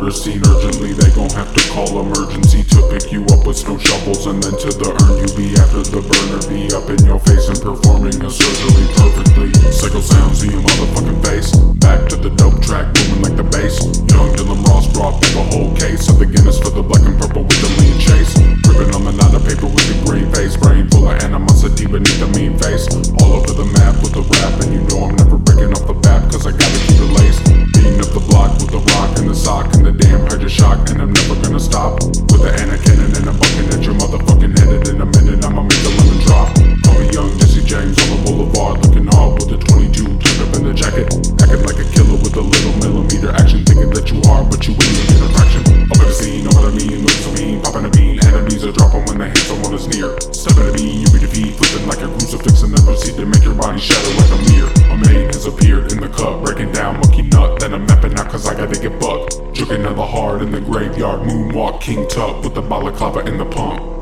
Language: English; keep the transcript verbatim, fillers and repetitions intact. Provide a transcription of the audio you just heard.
murder scene urgently. They gon' have to call emergency to pick you up with snow shovels. And then to the urn you be after the burner be up in your face and performing a surgery perfectly. Psycho sounds in your motherfucking face. Back to the dope track, booming like the bass. Young Dylan Ross brought back a whole case of the Guinness for the black and purple with the lean chase. Dripping on the knot of paper with the green face. Brain full of animosity beneath the mean face. All over the map with the rap, and you know I'm never breaking off the bat, cause I gotta keep it laced. Beating up the block with the rock and the sock and the damn Hydra shock, and I'm never gonna stop. With the Anna cannon and a bucket at your motherfucking head, and in a minute I'ma make the lemon drop. Call me young Jesse James on the boulevard, looking hard with a twenty-two tucked up in the jacket. Acting like a killer with a little millimeter action, thinking that you are, but you ain't even a fraction. Up at the scene, know what I mean, look so mean, popping a bean. Enemies are dropping when they hit someone is near. Stepping to me, you be defeat, flipping like a crucifix, and then proceed to make your body shatter like a mirror. A maid has appeared in the cup, breaking down monkey nut, then I'm mapping out cause I gotta get bucked. Juking out the hard in the graveyard, moonwalk King Tut with the balaclava in the pump.